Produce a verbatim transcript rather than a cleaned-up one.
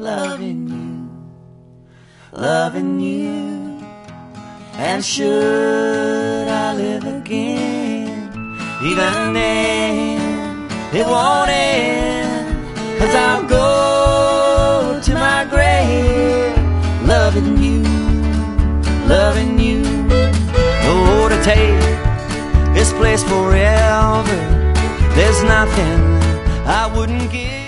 loving you, loving you. And should I live again, even then it won't end, 'cause I'll go to my grave loving you, loving you. Oh, to take this place forever, there's nothing I wouldn't give.